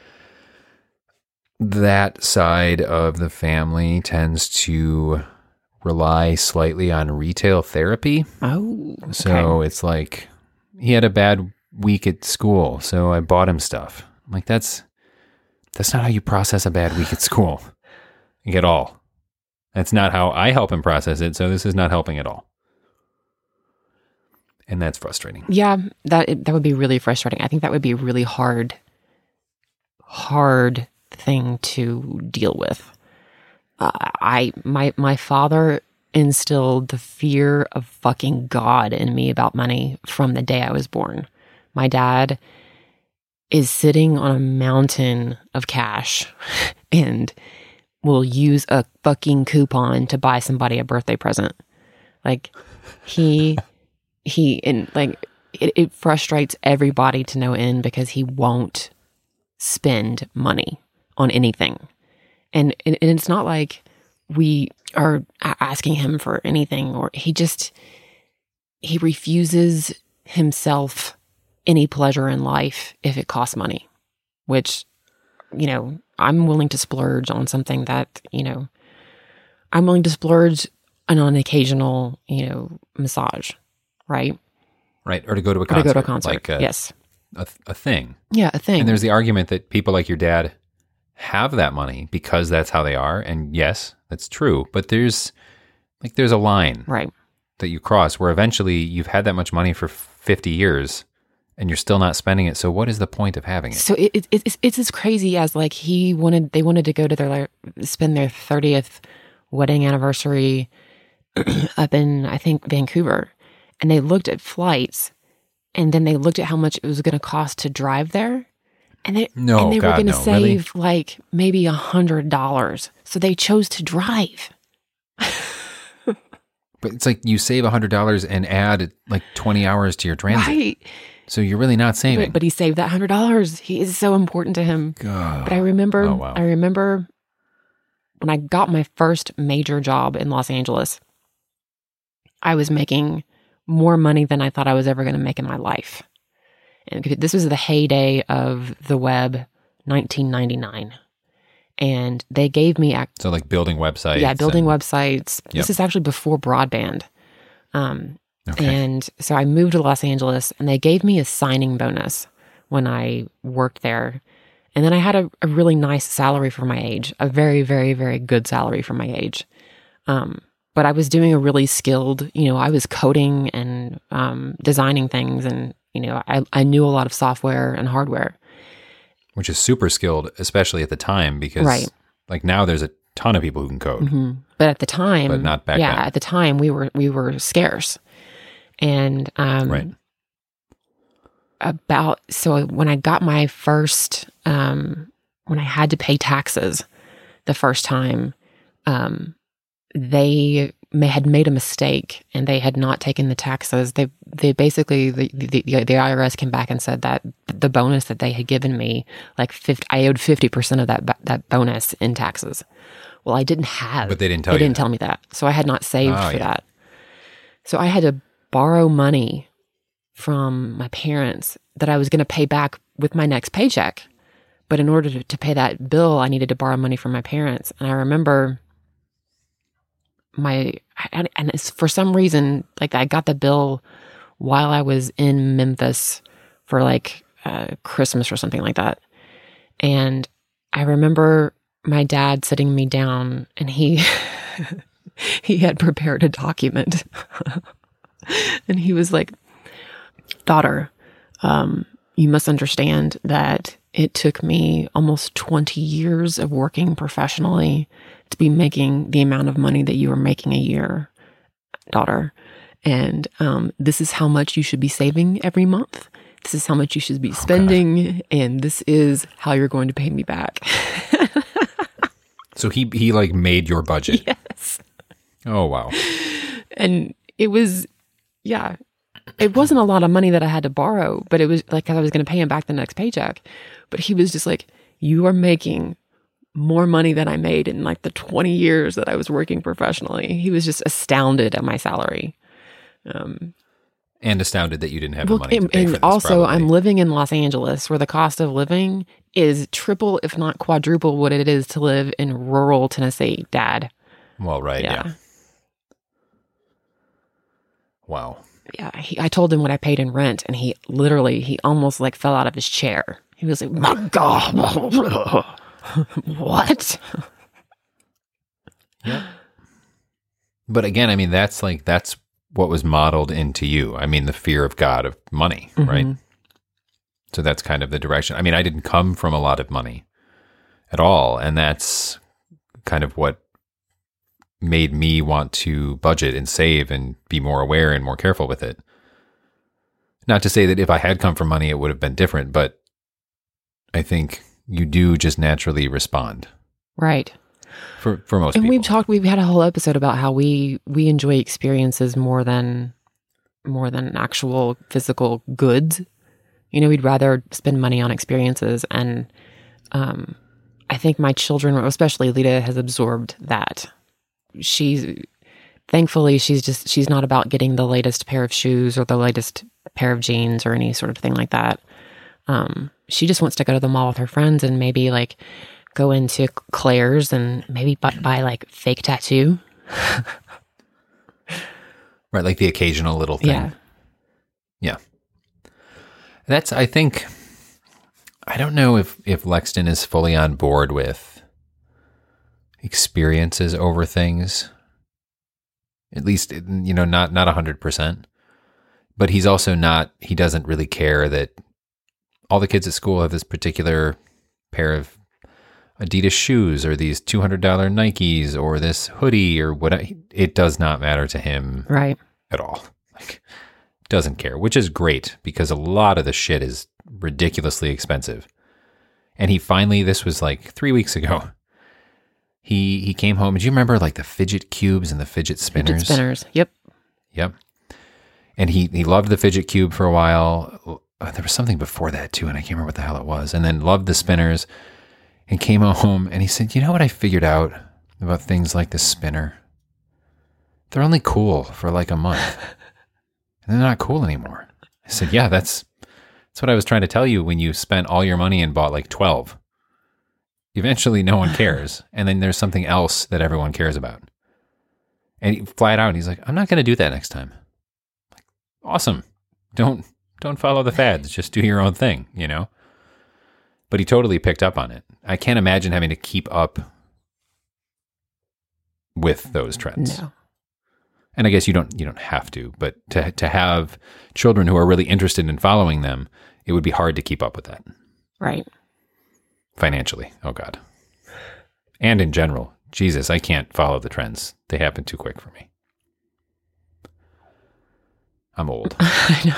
Speaker 5: that side of the family tends to rely slightly on retail therapy.
Speaker 4: Oh, okay.
Speaker 5: So it's like he had a bad week at school, so I bought him stuff. I'm like, that's not how you process a bad week at school at all. That's not how I help him process it, so this is not helping at all. And that's frustrating.
Speaker 4: Yeah, that would be really frustrating. I think that would be a really hard thing to deal with. My father instilled the fear of fucking God in me about money from the day I was born. My dad is sitting on a mountain of cash and will use a fucking coupon to buy somebody a birthday present. Like it frustrates everybody to no end because he won't spend money on anything. And it's not like we are asking him for anything, or he refuses himself any pleasure in life if it costs money, which, I'm willing to splurge on something that, I'm willing to splurge on an occasional, massage, right?
Speaker 5: Right. Or to go to a concert.
Speaker 4: Or to go to a concert,
Speaker 5: like
Speaker 4: yes.
Speaker 5: A thing.
Speaker 4: Yeah, a thing.
Speaker 5: And there's the argument that people like your dad have that money because that's how they are. And yes, that's true. But there's a line
Speaker 4: right
Speaker 5: that you cross where eventually you've had that much money for 50 years and you're still not spending it. So what is the point of having it?
Speaker 4: So it's as crazy as like they wanted to go to spend their 30th wedding anniversary up in, I think, Vancouver. And they looked at flights, and then they looked at how much it was going to cost to drive there. And they were going to save like maybe $100. So they chose to drive.
Speaker 5: But it's like you save $100 and add like 20 hours to your transit.
Speaker 4: Right.
Speaker 5: So you're really not saving.
Speaker 4: But he saved that $100. He is so important to him.
Speaker 5: God.
Speaker 4: But I remember,
Speaker 5: Oh, wow.
Speaker 4: I remember when I got my first major job in Los Angeles, I was making more money than I thought I was ever going to make in my life. And this was the heyday of the web, 1999. And they gave me...
Speaker 5: So like building websites.
Speaker 4: Yeah, building websites.
Speaker 5: Yep.
Speaker 4: This is actually before broadband.
Speaker 5: Okay.
Speaker 4: And so I moved to Los Angeles, and they gave me a signing bonus when I worked there. And then I had a really nice salary for my age, a very, very, very good salary for my age. But I was doing a really skilled, I was coding and designing things, and, I knew a lot of software and hardware.
Speaker 5: Which is super skilled, especially at the time, because
Speaker 4: right.
Speaker 5: like now there's a ton of people who can code.
Speaker 4: But at the time,
Speaker 5: But not back then.
Speaker 4: at the time we were scarce. And
Speaker 5: Right.
Speaker 4: So when I got my first, when I had to pay taxes the first time, they had made a mistake and they had not taken the taxes. They basically, the IRS came back and said that the bonus that they had given me, I owed 50% of that bonus in taxes. Well, I didn't have.
Speaker 5: But they didn't tell
Speaker 4: They
Speaker 5: you
Speaker 4: didn't
Speaker 5: that.
Speaker 4: tell me that. So I had not saved
Speaker 5: Oh,
Speaker 4: for
Speaker 5: yeah.
Speaker 4: that. So I had to borrow money from my parents that I was going to pay back with my next paycheck. But in order to pay that bill, I needed to borrow money from my parents. And I remember and it's, for some reason, I got the bill while I was in Memphis for Christmas or something like that. And I remember my dad sitting me down and he had prepared a document. And he was like, "Daughter, you must understand that it took me almost 20 years of working professionally to be making the amount of money that you are making a year, daughter. And this is how much you should be saving every month. This is how much you should be spending. And this is how you're going to pay me back."
Speaker 5: So he made your budget.
Speaker 4: Yes.
Speaker 5: Oh, wow.
Speaker 4: And it was, it wasn't a lot of money that I had to borrow, but it was because I was going to pay him back the next paycheck. But he was just like, "You are making more money than I made in the 20 years that I was working professionally." He was just astounded at my salary.
Speaker 5: And astounded that you didn't have the money to pay
Speaker 4: and
Speaker 5: for this,
Speaker 4: also,
Speaker 5: probably.
Speaker 4: I'm living in Los Angeles, where the cost of living is triple, if not quadruple, what it is to live in rural Tennessee, Dad.
Speaker 5: Well, right, yeah.
Speaker 4: Yeah.
Speaker 5: Wow.
Speaker 4: Yeah, I told him what I paid in rent, and he almost fell out of his chair. He was like, "My God, what?"
Speaker 5: But again, I mean, that's what was modeled into you. I mean, the fear of God, of money, right? So that's kind of the direction. I mean, I didn't come from a lot of money at all. And that's kind of what made me want to budget and save and be more aware and more careful with it. Not to say that if I had come from money, it would have been different, but I think you do just naturally respond
Speaker 4: Right.
Speaker 5: for most
Speaker 4: And
Speaker 5: people.
Speaker 4: we've had a whole episode about how we enjoy experiences more than actual physical goods. We'd rather spend money on experiences. And I think my children, especially Lita, has absorbed that. Thankfully, she's not about getting the latest pair of shoes or the latest pair of jeans or any sort of thing like that. She just wants to go to the mall with her friends and maybe go into Claire's and maybe buy fake tattoo.
Speaker 5: Right, like the occasional little thing.
Speaker 4: Yeah.
Speaker 5: Yeah. That's, I think, I don't know if Lexton is fully on board with experiences over things. At least, not 100%. But he's also he doesn't really care that all the kids at school have this particular pair of Adidas shoes or these $200 Nikes or this hoodie or what. It does not matter to him
Speaker 4: Right.
Speaker 5: at all. Doesn't care, which is great because a lot of the shit is ridiculously expensive. And he finally, this was 3 weeks ago, he came home. Do you remember the fidget cubes and the fidget spinners?
Speaker 4: Fidget spinners. Yep.
Speaker 5: Yep. And he loved the fidget cube for a while. There was something before that too, and I can't remember what the hell it was. And then loved the spinners and came home and he said, "You know what I figured out about things like the spinner? They're only cool for a month. And they're not cool anymore." I said, "Yeah, that's what I was trying to tell you when you spent all your money and bought 12. Eventually no one cares. And then there's something else that everyone cares about." And he flat out, he's like, "I'm not going to do that next time." Awesome. Don't follow the fads. Just do your own thing, But he totally picked up on it. I can't imagine having to keep up with those trends.
Speaker 4: No.
Speaker 5: And I guess you don't have to, but to have children who are really interested in following them, it would be hard to keep up with that.
Speaker 4: Right.
Speaker 5: Financially. Oh God. And in general, Jesus, I can't follow the trends. They happen too quick for me. I'm old.
Speaker 4: I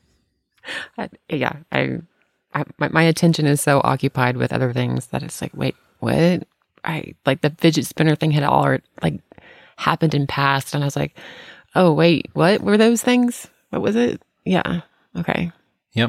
Speaker 4: know. My attention is so occupied with other things that it's like, wait, what? I like the fidget spinner thing had all like happened in past, and I was like, oh wait, what were those things? What was it? Yeah. Okay.
Speaker 5: Yep.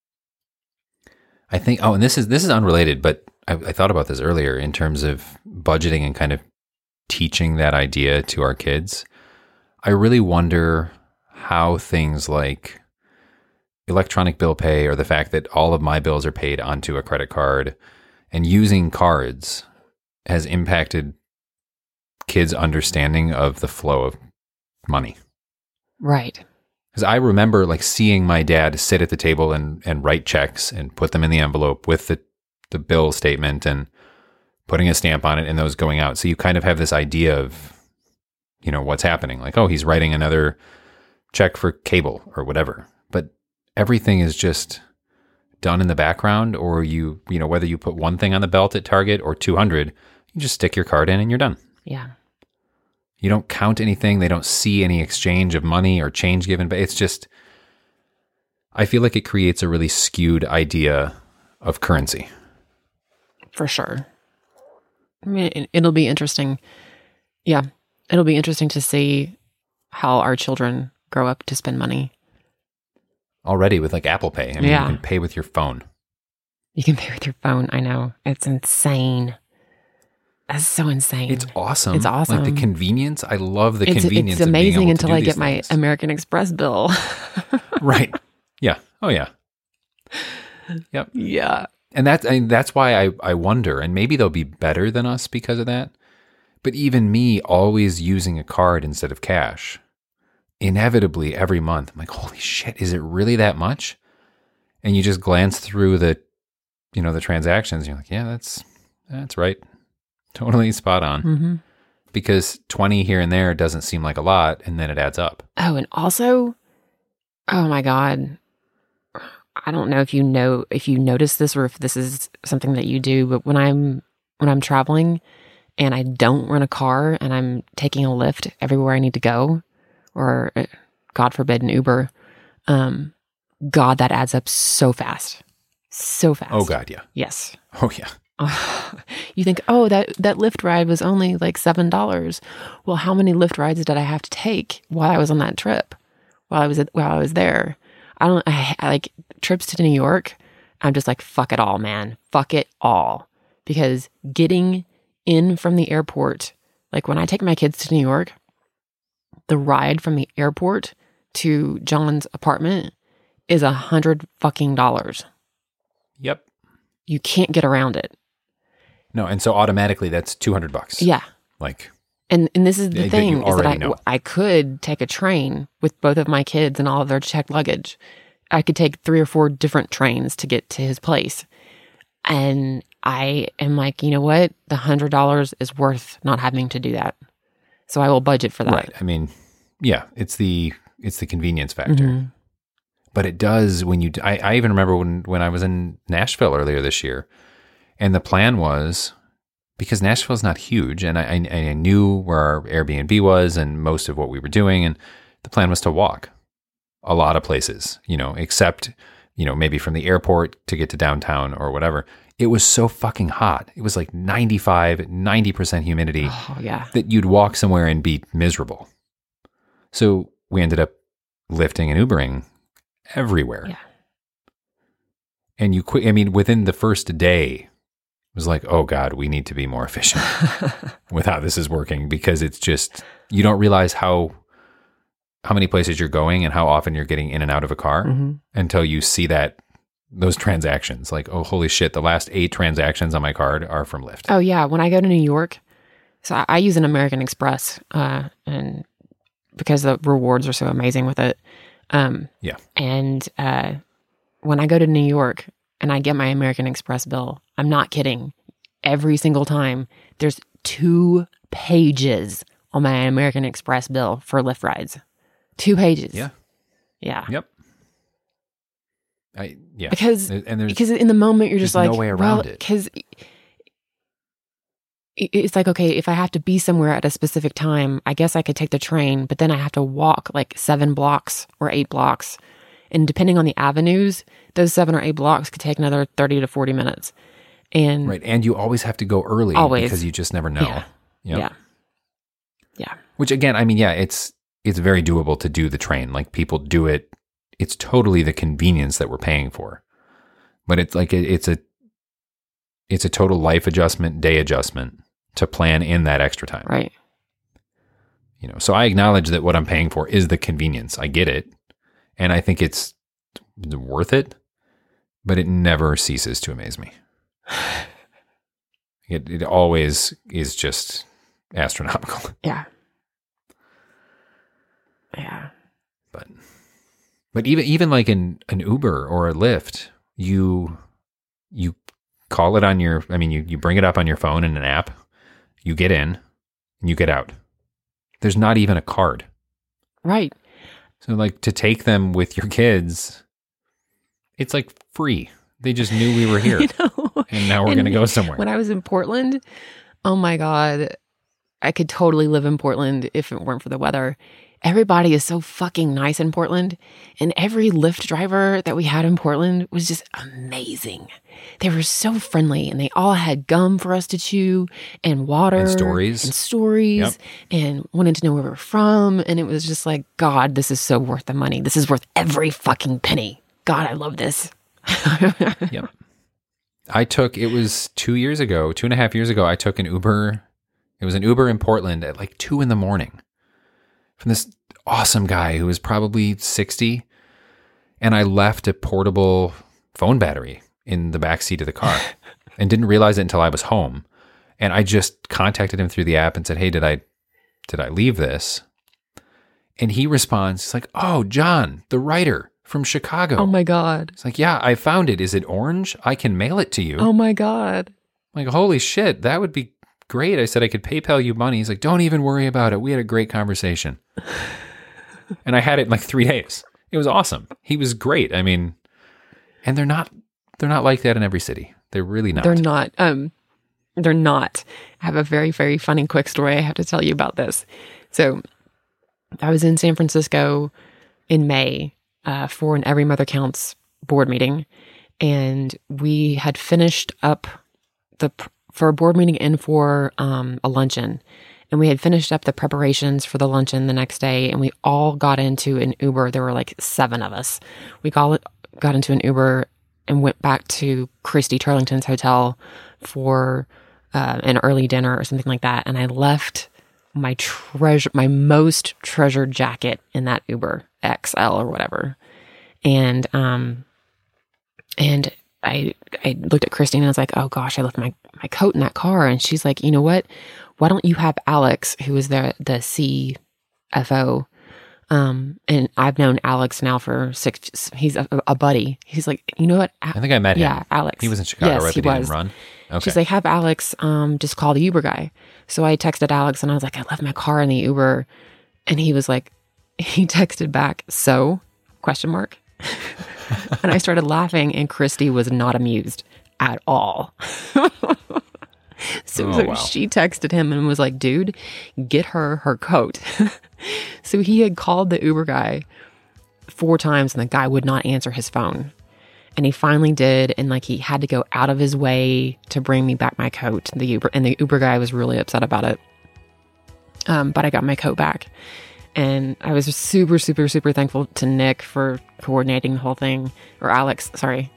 Speaker 5: I think. Oh, and this is unrelated, but I thought about this earlier in terms of budgeting and kind of teaching that idea to our kids. I really wonder how things like electronic bill pay, or the fact that all of my bills are paid onto a credit card, and using cards has impacted kids' understanding of the flow of money.
Speaker 4: Right.
Speaker 5: Because I remember like seeing my dad sit at the table and write checks and put them in the envelope with the bill statement and putting a stamp on it and those going out. So you kind of have this idea of, you know, what's happening. Like, oh, he's writing another check for cable or whatever. But everything is just done in the background, or you know, whether you put one thing on the belt at Target or 200, you just stick your card in and you're done.
Speaker 4: Yeah.
Speaker 5: You don't count anything. They don't see any exchange of money or change given. But it's just, I feel like it creates a really skewed idea of currency.
Speaker 4: For sure. I mean, it'll be interesting. Yeah. It'll be interesting to see how our children grow up to spend money.
Speaker 5: Already with like Apple Pay. I mean,
Speaker 4: Yeah.
Speaker 5: You can pay with your phone.
Speaker 4: You can pay with your phone. I know. It's insane. That's so insane.
Speaker 5: It's awesome.
Speaker 4: It's awesome.
Speaker 5: Like the convenience. I love the convenience.
Speaker 4: It's amazing
Speaker 5: of being able
Speaker 4: until
Speaker 5: to do
Speaker 4: I get
Speaker 5: these
Speaker 4: my
Speaker 5: things.
Speaker 4: American Express bill.
Speaker 5: Right. Yeah. Oh yeah. Yep.
Speaker 4: Yeah.
Speaker 5: And that's why I wonder, and maybe they'll be better than us because of that. But even me always using a card instead of cash, inevitably every month, I'm like, holy shit, is it really that much? And you just glance through the transactions, and you're like, yeah, that's right. Totally spot on.
Speaker 4: Mm-hmm.
Speaker 5: Because 20 here and there doesn't seem like a lot, and then it adds up.
Speaker 4: Oh, and also, oh my God, I don't know if you notice this or if this is something that you do, but when I'm traveling and I don't rent a car and I'm taking a Lyft everywhere I need to go, or God forbid an Uber, God, that adds up so fast. So fast.
Speaker 5: Oh God, yeah.
Speaker 4: Yes.
Speaker 5: Oh yeah.
Speaker 4: You think, oh, that Lyft ride was only like $7. Well, how many Lyft rides did I have to take while I was on that trip? While I was there, I like trips to New York. I'm just like, fuck it all, man. Fuck it all. Because getting in from the airport, like when I take my kids to New York, the ride from the airport to John's apartment is $100 fucking dollars.
Speaker 5: Yep.
Speaker 4: You can't get around it.
Speaker 5: No, and so automatically that's $200.
Speaker 4: Yeah.
Speaker 5: Like,
Speaker 4: and this is the
Speaker 5: that you
Speaker 4: thing, is
Speaker 5: already
Speaker 4: that
Speaker 5: know.
Speaker 4: I could take a train with both of my kids and all of their checked luggage. I could take 3 or 4 different trains to get to his place. And I am like, you know what? The $100 is worth not having to do that. So I will budget for that.
Speaker 5: right. I mean, yeah, it's the convenience factor.
Speaker 4: Mm-hmm.
Speaker 5: But it does when I even remember when I was in Nashville earlier this year, and the plan was, because Nashville's not huge, and I knew where our Airbnb was and most of what we were doing, and the plan was to walk a lot of places, except, maybe from the airport to get to downtown or whatever. It was so fucking hot. It was like 90% humidity
Speaker 4: Oh, yeah.
Speaker 5: that you'd walk somewhere and be miserable. So we ended up lifting and Ubering everywhere.
Speaker 4: Yeah.
Speaker 5: And within the first day, it was like, oh God, we need to be more efficient with how this is working, because it's just, you don't realize how many places you're going and how often you're getting in and out of a car until you see those transactions. Like, oh, holy shit, the last 8 transactions on my card are from Lyft.
Speaker 4: Oh, yeah. When I go to New York, so I use an American Express, and because the rewards are so amazing with it.
Speaker 5: Yeah.
Speaker 4: And when I go to New York and I get my American Express bill, I'm not kidding. Every single time, there's 2 pages on my American Express bill for Lyft rides. 2 pages.
Speaker 5: Yeah.
Speaker 4: Yeah.
Speaker 5: Yep. Yeah.
Speaker 4: Because
Speaker 5: and there's
Speaker 4: in the moment you're just
Speaker 5: there's
Speaker 4: like,
Speaker 5: no way around it.
Speaker 4: Because it's like, okay, if I have to be somewhere at a specific time, I guess I could take the train, but then I have to walk like 7 blocks or 8 blocks. And depending on the avenues, those 7 or 8 blocks could take another 30 to 40 minutes. And
Speaker 5: right. And you always have to go early because you just never know.
Speaker 4: Yeah.
Speaker 5: Yep.
Speaker 4: Yeah. Yeah.
Speaker 5: Which again, I mean, yeah, it's very doable to do the train. Like people do it. It's totally the convenience that we're paying for. But it's like, it's a total life adjustment, day adjustment to plan in that extra time.
Speaker 4: Right.
Speaker 5: You know, so I acknowledge that what I'm paying for is the convenience. I get it. And I think it's worth it, but it never ceases to amaze me. It always is just astronomical.
Speaker 4: Yeah. Yeah.
Speaker 5: But even like an Uber or a Lyft, you call it on your, I mean, you bring it up on your phone in an app, you get in and you get out. There's not even a card.
Speaker 4: Right.
Speaker 5: So like to take them with your kids, it's like free. They just knew we were here.
Speaker 4: I know.
Speaker 5: And now we're going to go somewhere.
Speaker 4: When I was in Portland, oh my God, I could totally live in Portland if it weren't for the weather. Everybody is so fucking nice in Portland. And every Lyft driver that we had in Portland was just amazing. They were so friendly and they all had gum for us to chew and water.
Speaker 5: And stories.
Speaker 4: Yep. And wanted to know where we were from. And it was just like, God, this is so worth the money. This is worth every fucking penny. God, I love this.
Speaker 5: Yep. It was 2.5 years ago, I took an Uber. It was an Uber in Portland at like 2 a.m. from this awesome guy who was probably 60. And I left a portable phone battery in the back seat of the car and didn't realize it until I was home. And I just contacted him through the app and said, hey, did I leave this? And he responds, he's like, oh, John, the writer from Chicago.
Speaker 4: Oh my God.
Speaker 5: It's like, yeah, I found it. Is it orange? I can mail it to you.
Speaker 4: Oh my God.
Speaker 5: I'm like, holy shit, that would be great. I said I could PayPal you money. He's like, don't even worry about it. We had a great conversation. And I had it in like 3 days. It was awesome. He was great. I mean, and they're not like that in every city. They're really not.
Speaker 4: They're not. They're not. I have a very, very funny quick story I have to tell you about this. So I was in San Francisco in May for an Every Mother Counts board meeting. And we had finished up for a board meeting and for a luncheon. And we had finished up the preparations for the luncheon the next day. And we all got into an Uber. There were like 7 of us. We got into an Uber and went back to Christy Turlington's hotel for an early dinner or something like that. And I left my most treasured jacket in that Uber XL or whatever. And I looked at Christine and I was like, oh gosh, I left my coat in that car. And she's like, you know what? Why don't you have Alex, who is the CFO, and I've known Alex now for 6, he's a buddy. He's like, you know what?
Speaker 5: I think I met him.
Speaker 4: Yeah, Alex.
Speaker 5: He was in Chicago,
Speaker 4: yes,
Speaker 5: right?
Speaker 4: He
Speaker 5: But he
Speaker 4: was.
Speaker 5: didn't run? Okay.
Speaker 4: She's like, have Alex just call the Uber guy. So I texted Alex and I was like, I left my car in the Uber. And he was like, he texted back, so? ? And I started laughing and Christy was not amused at all. So
Speaker 5: wow.
Speaker 4: she texted him and was like, dude, get her coat. So he had called the Uber guy 4 times and the guy would not answer his phone. And he finally did. And like he had to go out of his way to bring me back my coat. The Uber guy was really upset about it. But I got my coat back. And I was super, super, super thankful to Nick for coordinating the whole thing. Or Alex, sorry.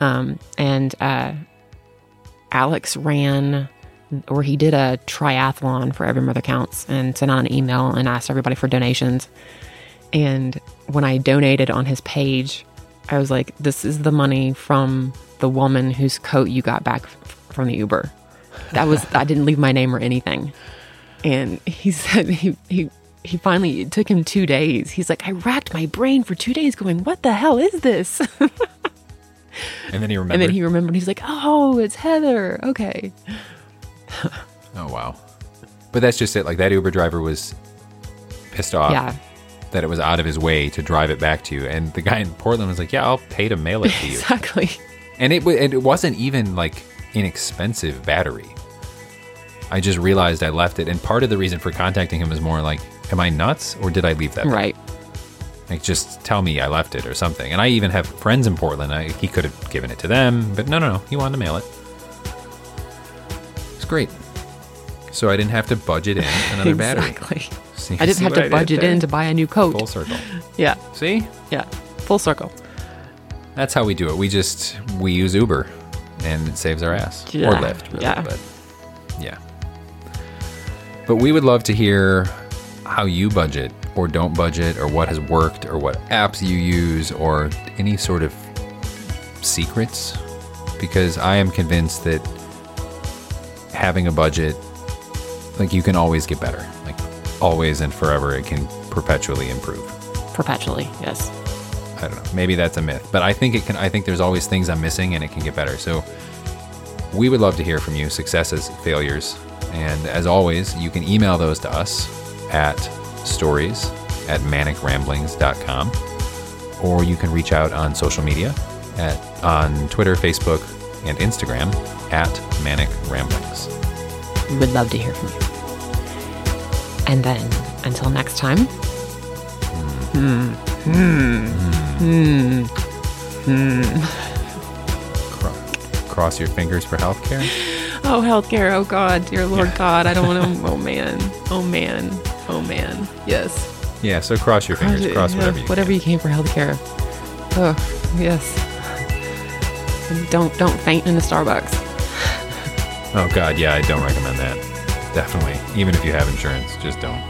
Speaker 4: Alex he did a triathlon for Every Mother Counts and sent out an email and asked everybody for donations. And when I donated on his page, I was like, this is the money from the woman whose coat you got back from the Uber. I didn't leave my name or anything. And he said he finally, it took him 2 days. He's like, I racked my brain for 2 days going, what the hell is this?
Speaker 5: And then he remembered.
Speaker 4: And then he remembered. He's like, oh, it's Heather. Okay.
Speaker 5: Oh, wow. But that's just it. Like that Uber driver was pissed off that it was out of his way to drive it back to you. And the guy in Portland was like, yeah, I'll pay to mail it to you.
Speaker 4: Exactly.
Speaker 5: And it wasn't even like inexpensive battery. I just realized I left it. And part of the reason for contacting him is more like, am I nuts or did I leave that?
Speaker 4: Right.
Speaker 5: Like, just tell me I left it or something. And I even have friends in Portland. He could have given it to them, but no. He wanted to mail it. It's great. So I didn't have to budget in another battery.
Speaker 4: Exactly.
Speaker 5: See,
Speaker 4: I didn't have to budget in to buy a new coat.
Speaker 5: Full circle.
Speaker 4: Yeah.
Speaker 5: See?
Speaker 4: Yeah. Full circle.
Speaker 5: That's how we do it. We use Uber, and it saves our ass.
Speaker 4: Yeah.
Speaker 5: Or Lyft, really.
Speaker 4: Yeah.
Speaker 5: But yeah. But we would love to hear how you budget or don't budget, or what has worked, or what apps you use, or any sort of secrets. Because I am convinced that having a budget, like, you can always get better. Like, always and forever, it can perpetually improve.
Speaker 4: Perpetually, yes.
Speaker 5: I don't know. Maybe that's a myth, but I think it can. I think there's always things I'm missing, and it can get better. So we would love to hear from you, successes, failures, and as always, you can email those to us at stories@manicramblings.com, or you can reach out on social media on Twitter, Facebook, and Instagram @manicramblings.
Speaker 4: We would love to hear from you. And then, until next time.
Speaker 5: Cross your fingers for healthcare.
Speaker 4: Oh, healthcare. Oh, God. Dear Lord God. I don't want to. Oh, man. Oh, man. Oh, man. Yes.
Speaker 5: Yeah, so cross your fingers. Cross whatever you
Speaker 4: Whatever you can for healthcare. Oh, yes. And don't faint in the Starbucks.
Speaker 5: Oh, God, yeah, I don't recommend that. Definitely. Even if you have insurance, just don't.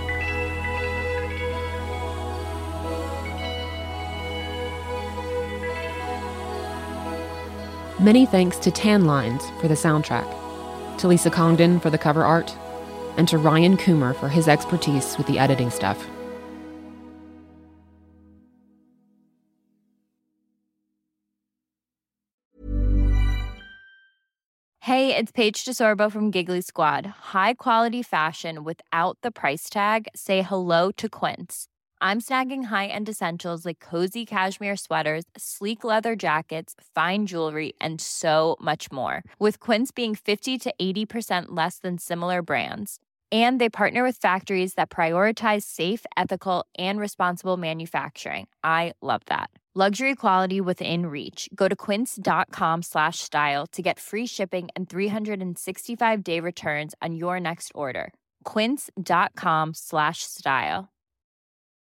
Speaker 4: Many thanks to Tan Lines for the soundtrack, to Lisa Congdon for the cover art, and to Ryan Coomer for his expertise with the editing stuff.
Speaker 7: Hey, it's Paige DeSorbo from Giggly Squad. High quality fashion without the price tag. Say hello to Quince. I'm snagging high-end essentials like cozy cashmere sweaters, sleek leather jackets, fine jewelry, and so much more. With Quince being 50 to 80% less than similar brands. And they partner with factories that prioritize safe, ethical, and responsible manufacturing. I love that. Luxury quality within reach. Go to quince.com/style to get free shipping and 365-day returns on your next order. Quince.com/style.